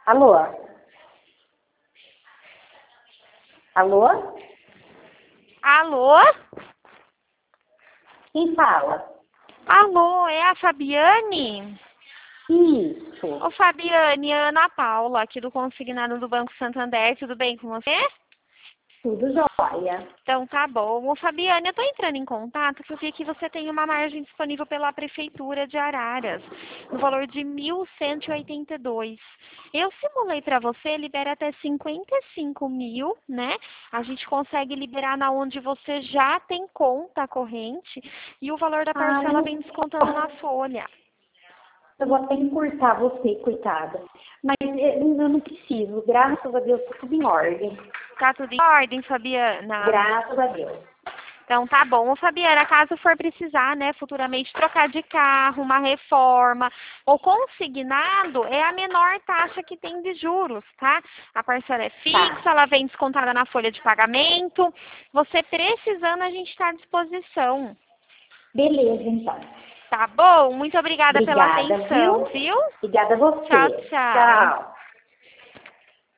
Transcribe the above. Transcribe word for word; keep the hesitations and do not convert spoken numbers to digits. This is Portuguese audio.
Alô? Alô? Alô? Quem fala? Alô, é a Fabiane? Isso. Ô Fabiane, é a Ana Paula, aqui do Consignado do Banco Santander, tudo bem com você? Tudo jóia. Então tá bom. Ô Fabiane, eu tô entrando em contato porque eu vi que você tem uma margem disponível pela Prefeitura de Araras, no valor de mil cento e oitenta e dois. Eu simulei para você, libera até cinquenta e cinco mil, né? A gente consegue liberar na onde você já tem conta corrente e o valor da Ah, parcela eu, vem descontando na folha. eu vou até encurtar você, coitada. Mas eh, eu não preciso. Graças a Deus, tá tudo em ordem. Tá tudo em ordem, Fabiana? Graças a Deus. Então tá bom. Ô, Fabiana, caso for precisar, né, futuramente trocar de carro, uma reforma ou consignado, é a menor taxa que tem de juros, tá? A parcela é fixa, Tá. ela vem descontada na folha de pagamento. Você precisando, a gente está à disposição. Beleza, então. Tá bom? Muito obrigada pela Obrigada, atenção, viu? viu? Obrigada a Tchau, você. tchau. Tchau.